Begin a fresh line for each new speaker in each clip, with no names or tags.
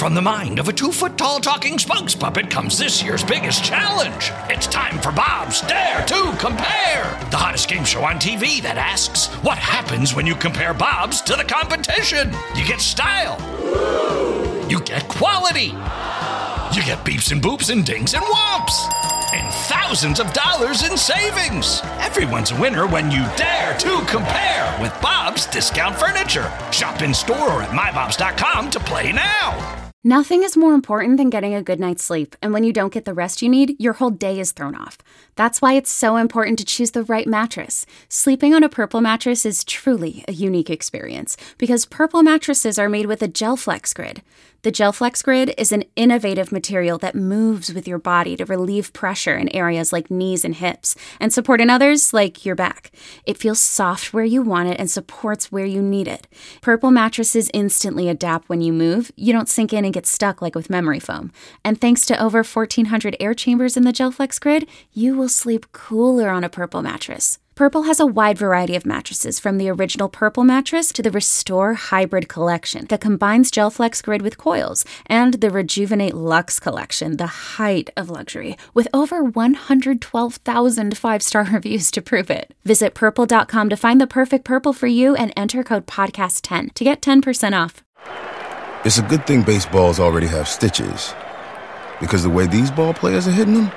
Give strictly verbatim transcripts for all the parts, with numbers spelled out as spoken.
From the mind of a two-foot-tall talking spokes puppet comes this year's biggest challenge. It's time for Bob's Dare to Compare, the hottest game show on T V that asks, what happens when you compare Bobs to the competition? You get style. You get quality. You get beeps and boops and dings and whomps. And thousands of dollars in savings. Everyone's a winner when you dare to compare with Bob's Discount Furniture. Shop in store or at my bobs dot com to play now.
Nothing is more important than getting a good night's sleep, and when you don't get the rest you need, your whole day is thrown off. That's why it's so important to choose the right mattress. Sleeping on a Purple mattress is truly a unique experience, because Purple mattresses are made with a GelFlex Grid. The GelFlex Grid is an innovative material that moves with your body to relieve pressure in areas like knees and hips, and support in others like your back. It feels soft where you want it and supports where you need it. Purple mattresses instantly adapt when you move. You don't sink in and get stuck like with memory foam. And thanks to over fourteen hundred air chambers in the GelFlex Grid, you will sleep cooler on a Purple mattress. Purple has a wide variety of mattresses, from the original Purple mattress to the Restore Hybrid collection that combines GelFlex Grid with coils, and the Rejuvenate Luxe collection, the height of luxury, with over one hundred twelve thousand five-star reviews to prove it. Visit purple dot com to find the perfect Purple for you and enter code podcast ten to get ten percent off.
It's a good thing baseballs already have stitches, because the way these ball players are hitting them,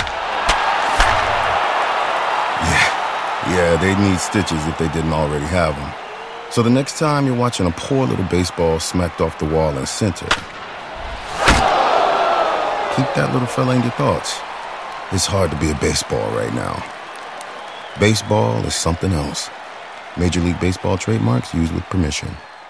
yeah. Yeah, they need stitches if they didn't already have them. So the next time you're watching a poor little baseball smacked off the wall in center, keep that little fella in your thoughts. It's hard to be a baseball right now. Baseball is something else. Major League Baseball trademarks used with permission.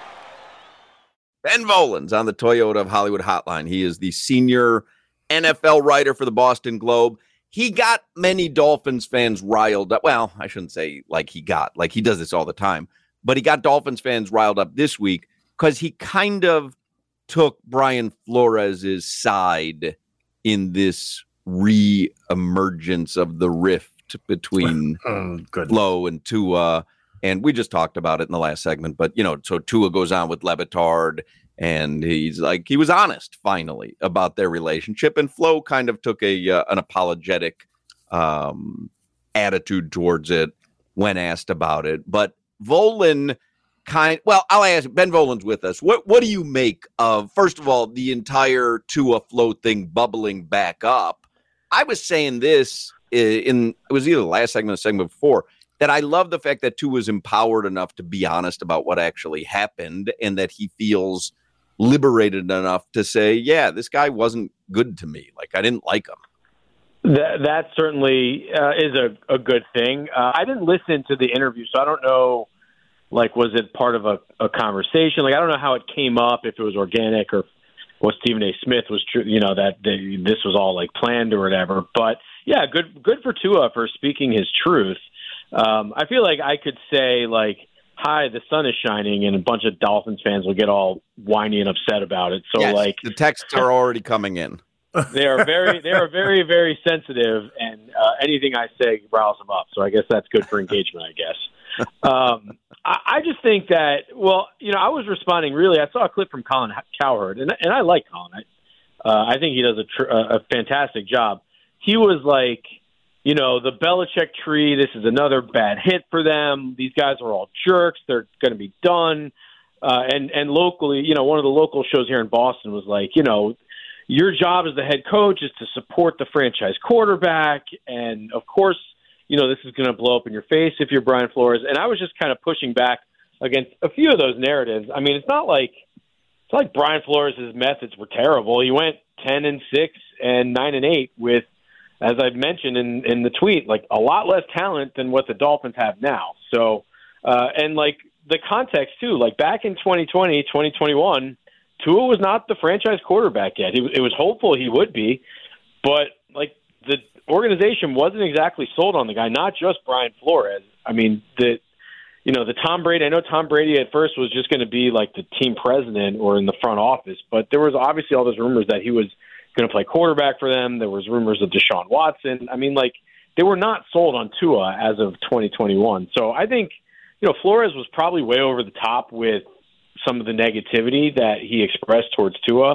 Ben Volin's on the Toyota of Hollywood hotline. He is the senior N F L writer for the Boston Globe. He got many Dolphins fans riled up. Well, I shouldn't say like he got, like he does this all the time, but he got Dolphins fans riled up this week because he kind of took Brian Flores' side in this re-emergence of the rift between oh, Flo and Tua. And we just talked about it in the last segment, but you know, so Tua goes on with Le Batard, and he's like, he was honest finally about their relationship, and Flo kind of took a uh, an apologetic um, attitude towards it when asked about it. But Volin kind, well, I'll ask, Ben Volin's with us. What what do you make of, first of all, the entire Tua Flo thing bubbling back up? I was saying this in, it was either the last segment or the segment before, that I love the fact that Tua was empowered enough to be honest about what actually happened, and that he feels liberated enough to say, yeah, this guy wasn't good to me. Like, I didn't like him.
That, that certainly uh, is a, a good thing. Uh, I didn't listen to the interview, so I don't know, like, was it part of a, a conversation? Like, I don't know how it came up, if it was organic or what Stephen A. Smith was true, you know, that they, this was all, like, planned or whatever. But, yeah, good good for Tua for speaking his truth. Um, I feel like I could say, like, hi, the sun is shining, and a bunch of Dolphins fans will get all whiny and upset about it. So,
yes,
like,
the texts are already coming in.
They are very, they are very, very sensitive, and uh, anything I say riles them up. So I guess that's good for engagement, I guess. Um, I, I just think that, well, you know, I was responding really. I saw a clip from Colin Cowherd, and and I like Colin. I, uh, I think he does a, tr- a fantastic job. He was like, you know, the Belichick tree, this is another bad hit for them. These guys are all jerks. They're going to be done. Uh, and, and locally, you know, one of the local shows here in Boston was like, you know, your job as the head coach is to support the franchise quarterback. And, of course, you know, this is going to blow up in your face if you're Brian Flores. And I was just kind of pushing back against a few of those narratives. I mean, it's not like it's not like Brian Flores' methods were terrible. He went ten and six and nine and eight with, as I've mentioned in, in the tweet, like a lot less talent than what the Dolphins have now. So, uh, and like the context too, like back in twenty twenty, twenty twenty-one, Tua was not the franchise quarterback yet. He, it was hopeful he would be, but like the organization wasn't exactly sold on the guy, not just Brian Flores. I mean, the, you know, the Tom Brady, I know Tom Brady at first was just going to be like the team president or in the front office, but there was obviously all those rumors that he was going to play quarterback for them. There was rumors of Deshaun Watson. I mean, like, they were not sold on Tua as of twenty twenty-one. So I think, you know, Flores was probably way over the top with some of the negativity that he expressed towards Tua.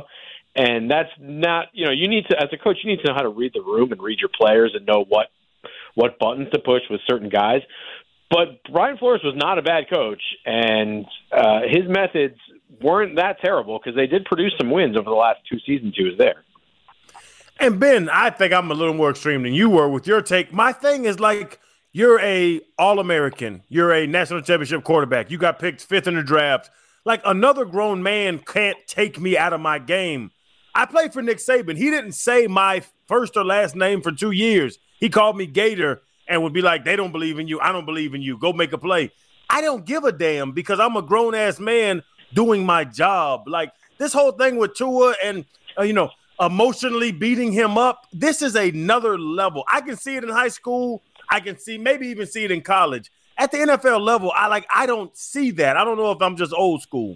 And that's not, you know, you need to, as a coach, you need to know how to read the room and read your players and know what what buttons to push with certain guys. But Brian Flores was not a bad coach, and uh, his methods weren't that terrible because they did produce some wins over the last two seasons he was there.
And Ben, I think I'm a little more extreme than you were with your take. My thing is like, you're a All-American. You're a national championship quarterback. You got picked fifth in the draft. Like, another grown man can't take me out of my game. I played for Nick Saban. He didn't say my first or last name for two years. He called me Gator and would be like, they don't believe in you. I don't believe in you. Go make a play. I don't give a damn because I'm a grown-ass man doing my job. Like, this whole thing with Tua and, uh, you know, emotionally beating him up, this is another level. I can see it in high school. I can see, maybe even see it in college. At the N F L level, I like, I don't see that. I don't know if I'm just old school.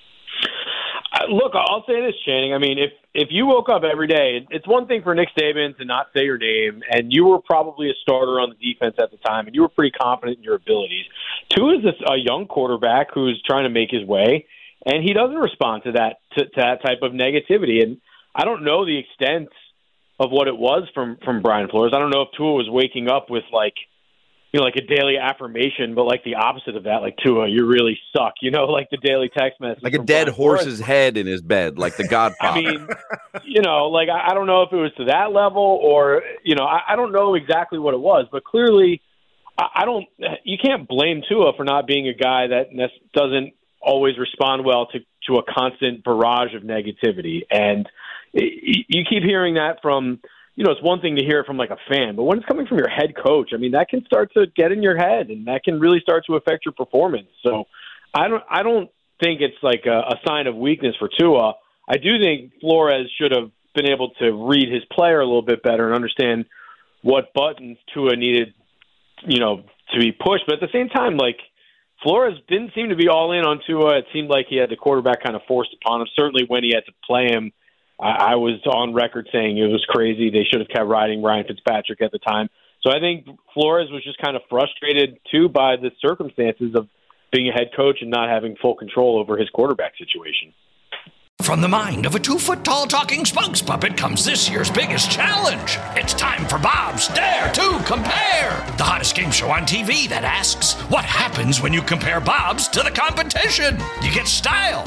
Look, I'll say this, Channing. I mean, if if you woke up every day, it's one thing for Nick Saban to not say your name, and you were probably a starter on the defense at the time, and you were pretty confident in your abilities. Two is this, a young quarterback who's trying to make his way, and he doesn't respond to that to, to that type of negativity. And I don't know the extent of what it was from from Brian Flores. I don't know if Tua was waking up with like, you know, like a daily affirmation, but like the opposite of that, like Tua, you really suck. You know, like the daily text message,
like a dead
Brian
horse's
Flores.
head in his bed, like the Godfather.
I mean, you know, like I, I don't know if it was to that level or, you know, I, I don't know exactly what it was, but clearly, I, I don't. You can't blame Tua for not being a guy that ne- doesn't always respond well to to a constant barrage of negativity, and it, you keep hearing that from. You know, it's one thing to hear it from like a fan, but when it's coming from your head coach, I mean, that can start to get in your head, and that can really start to affect your performance. So, I don't, I don't think it's like a, a sign of weakness for Tua. I do think Flores should have been able to read his player a little bit better and understand what buttons Tua needed, you know, to be pushed. But at the same time, like Flores didn't seem to be all in on Tua. It seemed like he had the quarterback kind of forced upon him. Certainly, when he had to play him. I was on record saying it was crazy. They should have kept riding Ryan Fitzpatrick at the time. So I think Flores was just kind of frustrated, too, by the circumstances of being a head coach and not having full control over his quarterback situation.
From the mind of a two-foot-tall talking spokes puppet comes this year's biggest challenge. It's time for Bob's Dare to Compare, the hottest game show on T V that asks, what happens when you compare Bob's to the competition? You get style.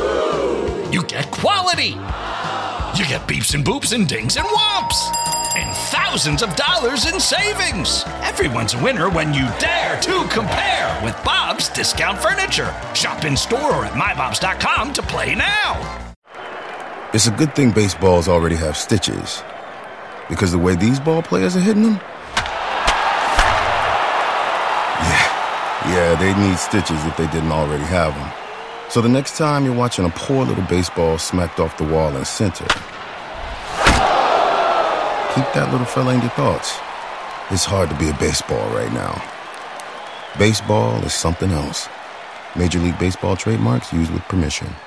You get quality. You get beeps and boops and dings and whomps. And thousands of dollars in savings. Everyone's a winner when you dare to compare with Bob's Discount Furniture. Shop in store or at my bobs dot com to play now.
It's a good thing baseballs already have stitches. Because the way these ball players are hitting them? Yeah, yeah, they need stitches if they didn't already have them. So the next time you're watching a poor little baseball smacked off the wall in center, keep that little fella in your thoughts. It's hard to be a baseball right now. Baseball is something else. Major League Baseball trademarks used with permission.